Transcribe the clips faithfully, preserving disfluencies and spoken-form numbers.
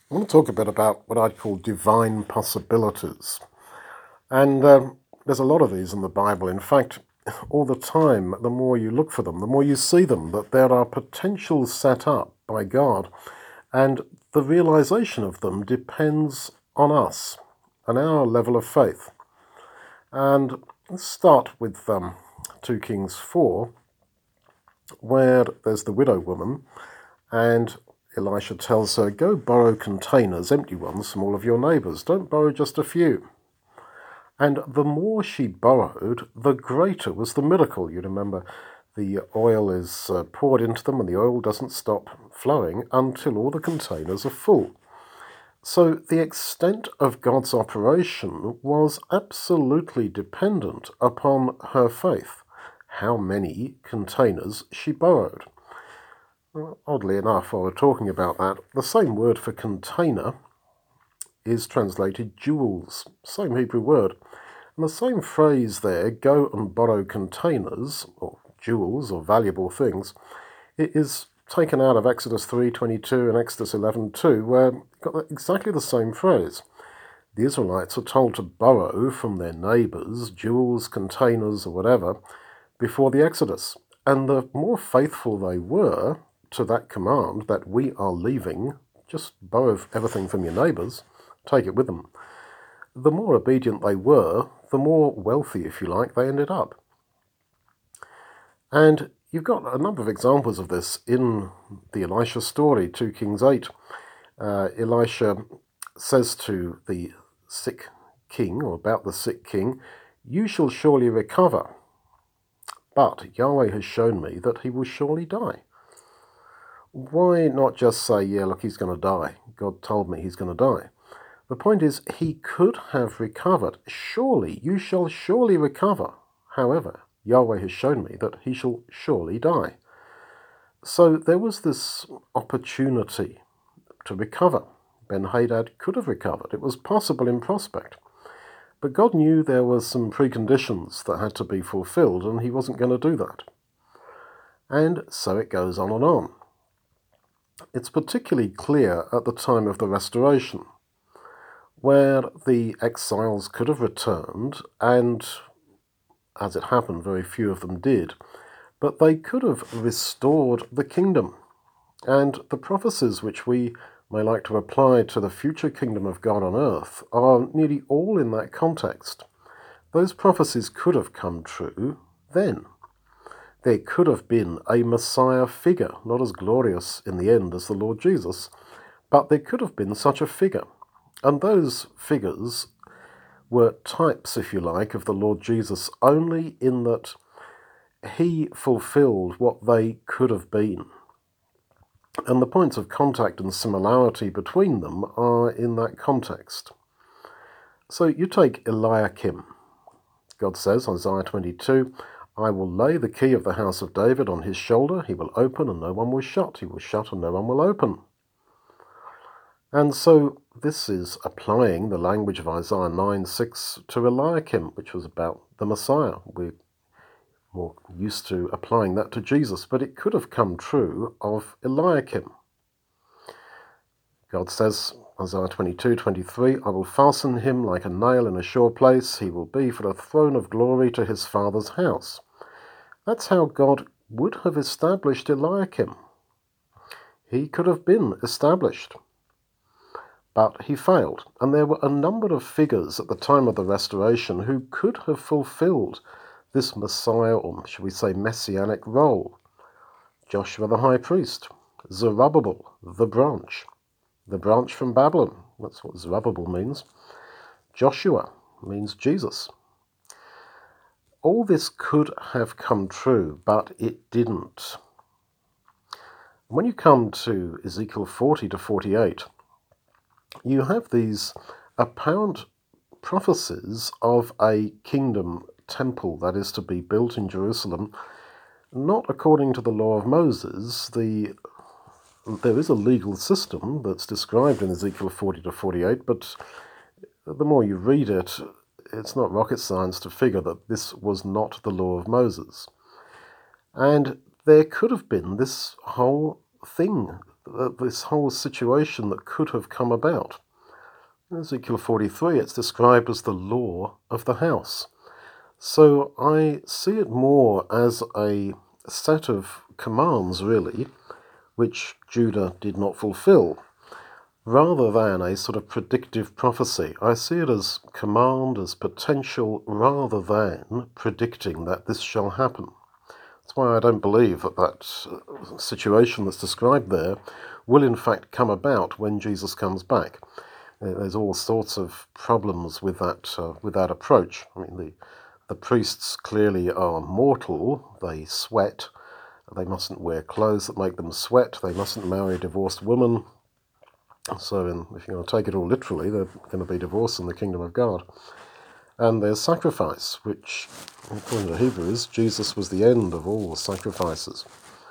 I want to talk a bit about what I'd call divine possibilities. And um, there's a lot of these in the Bible. In fact, all the time, the more you look for them, the more you see them, that there are potentials set up by God. And the realization of them depends on us and our level of faith. And let's start with um, two Kings four, where there's the widow woman, and Elisha tells her, go borrow containers, empty ones, from all of your neighbours. Don't borrow just a few. And the more she borrowed, the greater was the miracle. You remember the oil is uh, poured into them and the oil doesn't stop flowing until all the containers are full. So the extent of God's operation was absolutely dependent upon her faith, how many containers she borrowed. Well, oddly enough, while we're talking about that, the same word for container is translated jewels, same Hebrew word. And the same phrase there, go and borrow containers, or jewels, or valuable things, it is taken out of Exodus three twenty-two and Exodus eleven two, where you've got exactly the same phrase. The Israelites are told to borrow from their neighbours jewels, containers, or whatever, before the Exodus. And the more faithful they were to that command that we are leaving, just borrow everything from your neighbours, take it with them, the more obedient they were, the more wealthy, if you like, they ended up. And you've got a number of examples of this in the Elisha story, two Kings eight. Uh, Elisha says to the sick king, or about the sick king, you shall surely recover, but Yahweh has shown me that he will surely die. Why not just say, yeah, look, he's going to die. God told me he's going to die. The point is, he could have recovered. Surely, you shall surely recover. However, Yahweh has shown me that he shall surely die. So there was this opportunity to recover. Ben-Hadad could have recovered. It was possible in prospect. But God knew there were some preconditions that had to be fulfilled, and he wasn't going to do that. And so it goes on and on. It's particularly clear at the time of the Restoration, where the exiles could have returned, and as it happened, very few of them did, but they could have restored the kingdom. And the prophecies which we may like to apply to the future kingdom of God on earth are nearly all in that context. Those prophecies could have come true then. There could have been a Messiah figure, not as glorious in the end as the Lord Jesus, but there could have been such a figure. And those figures were types, if you like, of the Lord Jesus, only in that he fulfilled what they could have been. And the points of contact and similarity between them are in that context. So you take Eliakim. God says, Isaiah twenty-two, I will lay the key of the house of David on his shoulder. He will open and no one will shut. He will shut and no one will open. And so this is applying the language of Isaiah nine six to Eliakim, which was about the Messiah. We're more used to applying that to Jesus, but it could have come true of Eliakim. God says, Isaiah twenty-two twenty-three, I will fasten him like a nail in a sure place. He will be for a throne of glory to his father's house. That's how God would have established Eliakim. He could have been established. But he failed, and there were a number of figures at the time of the Restoration who could have fulfilled this Messiah, or should we say messianic role. Joshua the high priest, Zerubbabel, the branch, the branch from Babylon, that's what Zerubbabel means. Joshua means Jesus. All this could have come true, but it didn't. When you come to Ezekiel forty to forty-eight, you have these apparent prophecies of a kingdom temple that is to be built in Jerusalem, not according to the law of Moses. The there is a legal system that's described in Ezekiel forty to forty-eight, but the more you read it, it's not rocket science to figure that this was not the law of Moses. And there could have been this whole thing this whole situation that could have come about. In Ezekiel forty-three, it's described as the law of the house. So I see it more as a set of commands, really, which Judah did not fulfill, rather than a sort of predictive prophecy. I see it as command, as potential, rather than predicting that this shall happen. That's why I don't believe that that situation that's described there will in fact come about when Jesus comes back. There's all sorts of problems with that uh, with that approach. I mean, the the priests clearly are mortal. They sweat. They mustn't wear clothes that make them sweat. They mustn't marry a divorced woman. So in, if you're going to take it all literally, they're going to be divorced in the kingdom of God. And there's sacrifice, which, according to Hebrews, Jesus was the end of all sacrifices.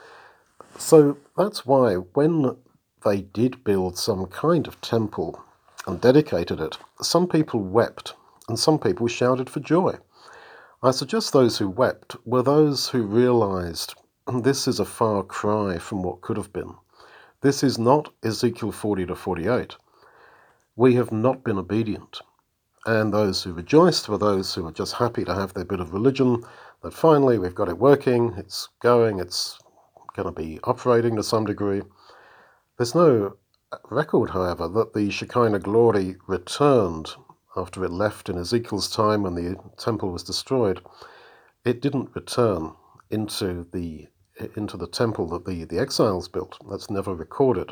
So that's why when they did build some kind of temple and dedicated it, some people wept and some people shouted for joy. I suggest those who wept were those who realized this is a far cry from what could have been. This is not Ezekiel forty to forty-eight. We have not been obedient. And those who rejoiced were those who were just happy to have their bit of religion, that finally we've got it working, it's going, it's going to be operating to some degree. There's no record, however, that the Shekinah glory returned after it left in Ezekiel's time when the temple was destroyed. It didn't return into the into the temple that the, the exiles built. That's never recorded.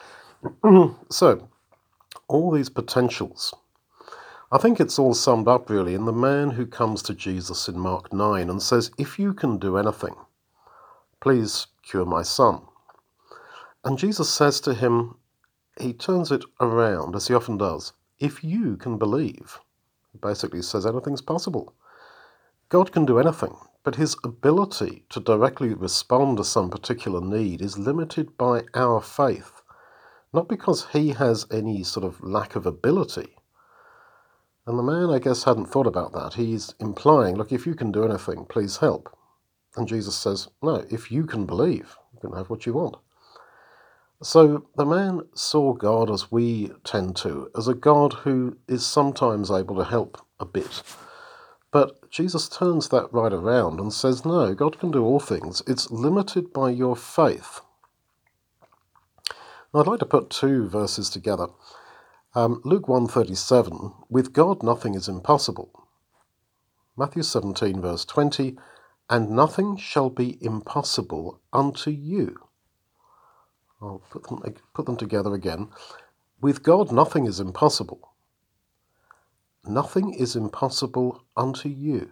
So, all these potentials, I think it's all summed up really in the man who comes to Jesus in Mark nine and says, if you can do anything, please cure my son. And Jesus says to him, he turns it around, as he often does, if you can believe. He basically says anything's possible. God can do anything, but his ability to directly respond to some particular need is limited by our faith, not because he has any sort of lack of ability. And the man, I guess, hadn't thought about that. He's implying, look, if you can do anything, please help. And Jesus says, no, if you can believe, you can have what you want. So the man saw God, as we tend to, as a God who is sometimes able to help a bit. But Jesus turns that right around and says, no, God can do all things. It's limited by your faith. Now, I'd like to put two verses together. Um, Luke one thirty-seven, with God nothing is impossible. Matthew seventeen, verse twenty, and nothing shall be impossible unto you. I'll put them, put them together again. With God nothing is impossible. Nothing is impossible unto you.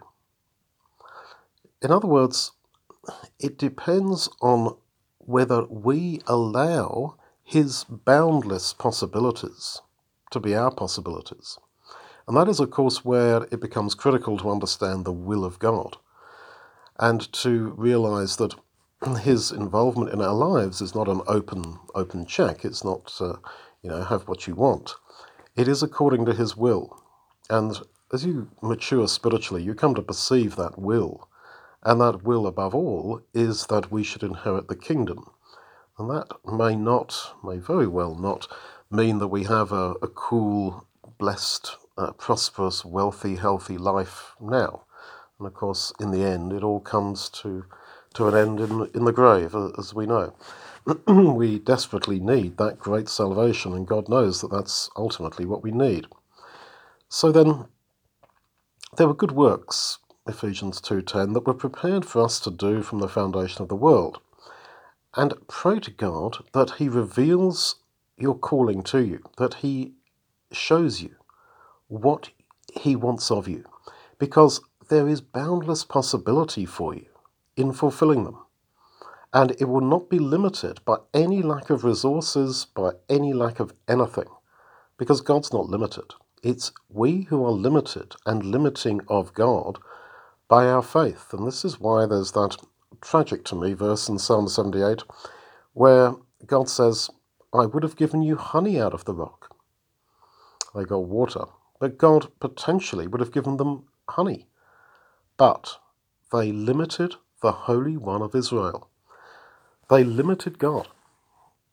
In other words, it depends on whether we allow his boundless possibilities to be our possibilities. And that is, of course, where it becomes critical to understand the will of God and to realize that his involvement in our lives is not an open open check. It's not, uh, you know, have what you want. It is according to his will. And as you mature spiritually, you come to perceive that will. And that will, above all, is that we should inherit the kingdom. And that may not, may very well not, mean that we have a, a cool, blessed, uh, prosperous, wealthy, healthy life now. And of course, in the end, it all comes to to an end in, in the grave, as we know. We desperately need that great salvation, and God knows that that's ultimately what we need. So then, there were good works, Ephesians two ten, that were prepared for us to do from the foundation of the world. And pray to God that he reveals your calling to you, that he shows you what he wants of you, because there is boundless possibility for you in fulfilling them. And it will not be limited by any lack of resources, by any lack of anything, because God's not limited. It's we who are limited and limiting of God by our faith. And this is why there's that tragic to me verse in Psalm seventy-eight, where God says, I would have given you honey out of the rock. They got water, but God potentially would have given them honey. But they limited the Holy One of Israel. They limited God.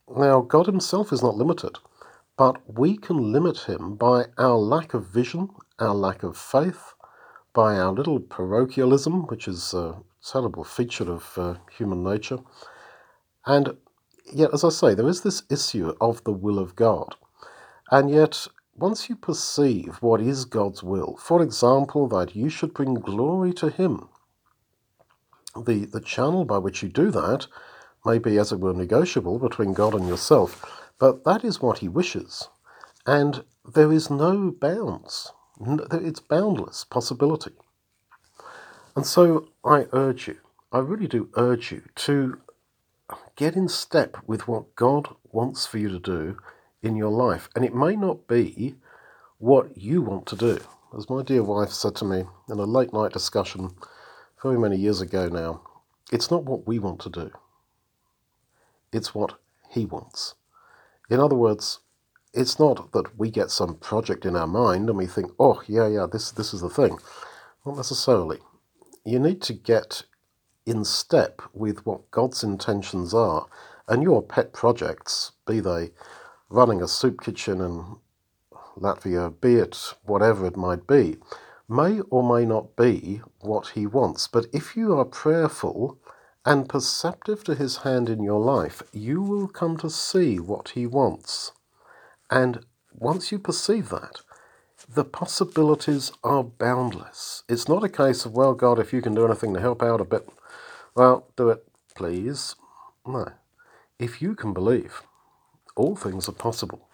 Now, God himself is not limited, but we can limit him by our lack of vision, our lack of faith, by our little parochialism, which is a terrible feature of uh, human nature. And yet, as I say, there is this issue of the will of God. And yet, once you perceive what is God's will, for example, that you should bring glory to him, the, the channel by which you do that may be, as it were, negotiable between God and yourself, but that is what he wishes. And there is no bounds. It's boundless possibility. And so I urge you, I really do urge you to get in step with what God wants for you to do in your life. And it may not be what you want to do. As my dear wife said to me in a late night discussion very many years ago now, it's not what we want to do. It's what he wants. In other words, it's not that we get some project in our mind and we think, oh, yeah, yeah, this, this is the thing. Not necessarily. You need to get in step with what God's intentions are, and your pet projects, be they running a soup kitchen in Latvia, be it whatever it might be, may or may not be what he wants. But if you are prayerful and perceptive to his hand in your life, you will come to see what he wants. And once you perceive that, the possibilities are boundless. It's not a case of, well, God, if you can do anything to help out a bit, well, do it, please. No. If you can believe, all things are possible.